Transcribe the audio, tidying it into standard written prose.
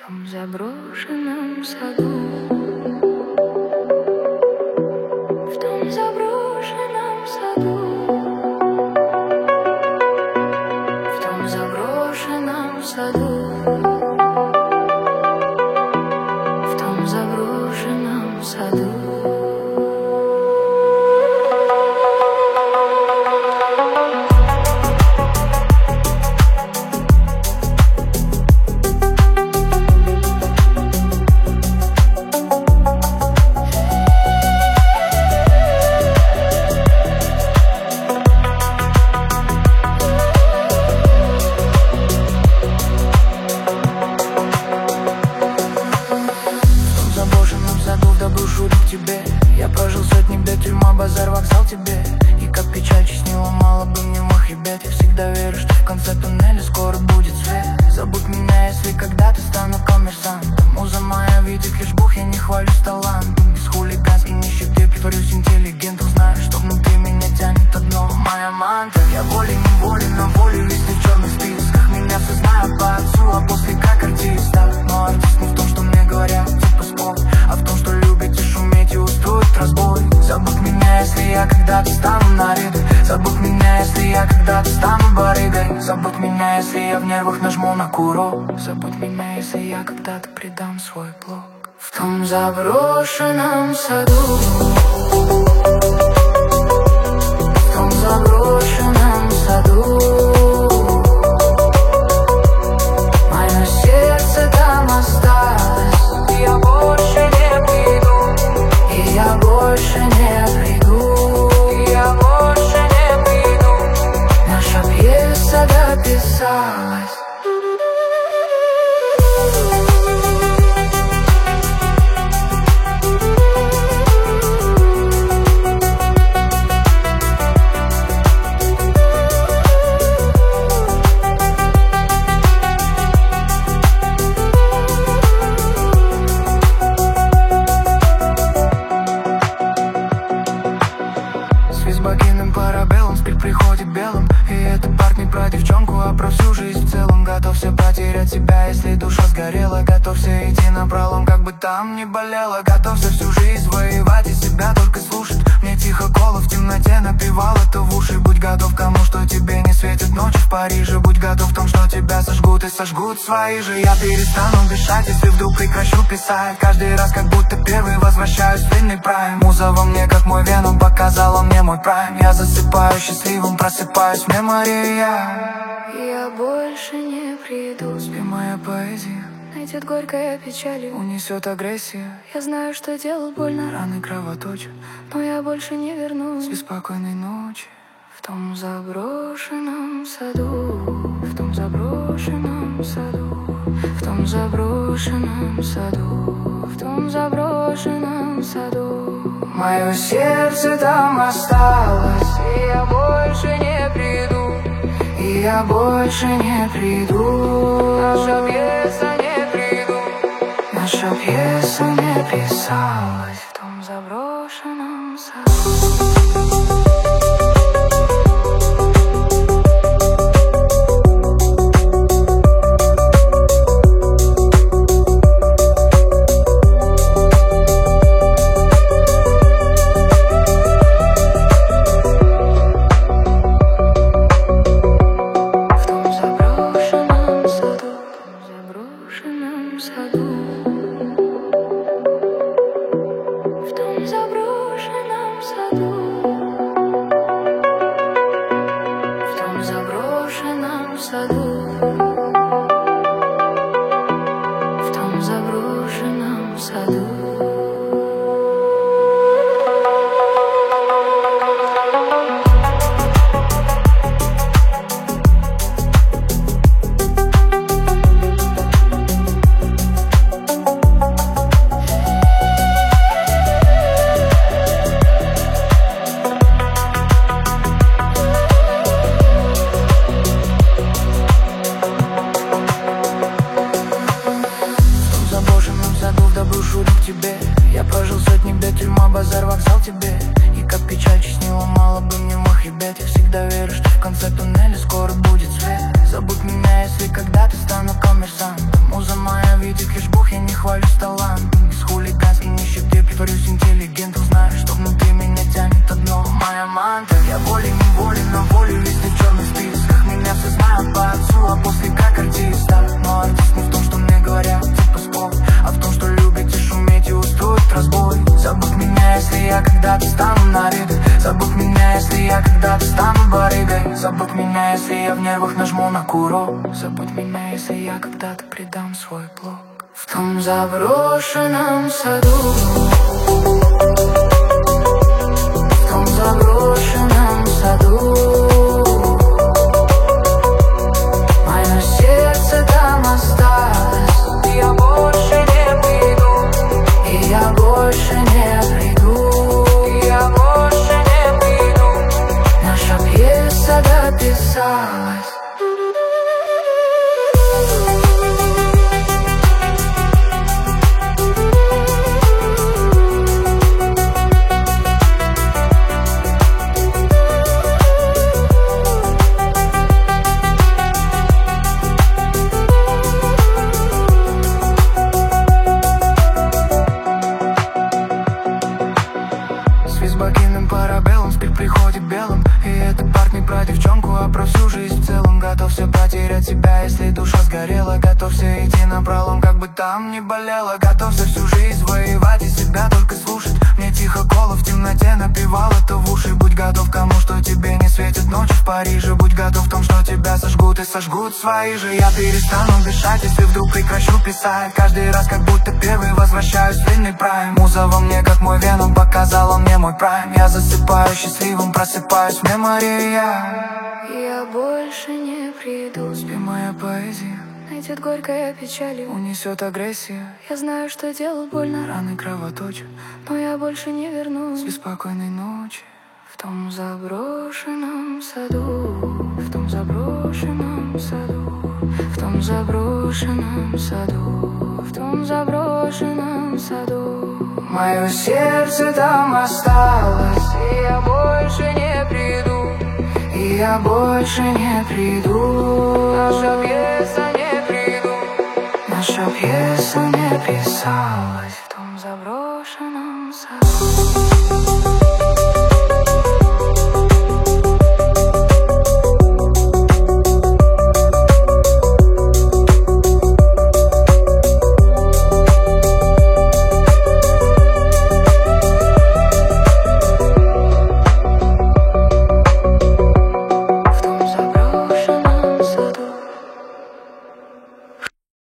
том заброшенном саду, в том заброшенном саду, в том заброшенном саду, в том заброшенном саду. Я прожил сотни бед, тюрьма, базар, вокзал тебе. И как печаль честнила, мало бы мне в моих ребят. Я всегда верю, что в конце туннеля скоро будет свет. Забудь меня, если когда-то стану коммерсантом. Муза моя видит лишь Бог, я не хвалюсь талантом. Без хулиганской нищеты притворюсь интеллигентом. Знаю, что внутри меня тянет одно, моя мантра. Я волей-неволей на воле, весь в черных списках. Меня все знают по отцу, а после как артиста. Но артист не в том, что мне говорят, типа спорт, а в том, что любите шуметь и устроить разбой. Забудь меня, если я когда-то стану нарядой. Забудь меня, если я когда-то стану барыгой. Забудь меня, если я в нервах нажму на курок. Забудь меня, если я когда-то предам свой блог. В том заброшенном саду, в том заброшенном саду, мое сердце там осталось. И я больше не приду, и я больше не приду, и я больше не приду. Наша пьеса дописалась. С богиным парабеллум, спит приходит белым. И это парк не про девчонку, а про всю жизнь в целом. Готовься потерять себя, если душа сгорела. Готовься идти напролом, как бы там ни болело. Готовься всю жизнь воевать и себя только слушать. Мне тихо коло в темноте напевал это в уши. Будь готов к тому, что тебе не светит ночи в Париже. Будь готов к тому, что тебя сожгут и сожгут свои же. Я перестану дышать, если вдруг прекращу писать. Каждый раз как будто первый возвращаюсь в сильный прайм. Муза во мне, как мой веном, показала мне мой прайм. Я засыпаю счастливым, просыпаюсь в мемории. Я больше не приду. Спи, моя поэзия найдет горькая печаль, унесет агрессия. Я знаю, что делал больно, раны кровоточат, но я больше не вернусь. Беспокойной ночи. В том заброшенном саду, в том заброшенном саду, в том заброшенном саду, в том заброшенном саду. Мое сердце там осталось, и я больше не приду, и я больше не приду. Наша пьеса не приду, наша пьеса не писалась в том заброшенном саду. В том заброшенном саду. Я прожил сотни бед, тюрьма, базар, вокзал тебе. И как печаль честнила, мало бы мне в моих ребят. Я всегда верю, что в конце туннеля скоро будет свет. Забудь меня, если когда-то стану коммерсантом. Муза моя видит лишь когда-то стану барыгой. Забудь меня, если я в нервах нажму на курок. Забудь меня, если я когда-то предам свой блог. В том заброшенном саду, в том заброшенном саду, мое сердце там осталось. И я больше не приду, и я больше не приду, и я больше не приду. наша пьеса дописалась. С богиным парабеллум, спирт приходит белым. И это парк не про девчонку, а про всю жизнь в целом. Готовься потерять себя, если душа сгорела. Готовься идти напролом, как бы там ни болело. Готовься всю жизнь воевать и себя только слушать. Мне тихо кола в темноте напевал это в уши. Будь готов к тому, что тебе не светит ночи в Париже. Будь готов к тому, что тебя сожгут и сожгут свои же. Я перестану дышать, если вдруг прекращу писать. Каждый раз как будто первый возвращаюсь в длинный прайм. Муза во мне, как мой веном, показала мне мой прайм. Я засыпаю счастливым, просыпаюсь в мемории. Я больше не приду, Спи, моя поэзия, найдет горькая печаль, унесет агрессия. я знаю, что делал больно, Раны кровоточат, но я больше не вернусь. беспокойной ночи. В том заброшенном саду, в том заброшенном саду, в том заброшенном саду, в том заброшенном саду, Мое сердце там осталось, и я больше не приду, и я больше не приду. наша пьеса не приду, Наша пьеса не писалась. в том заброшенном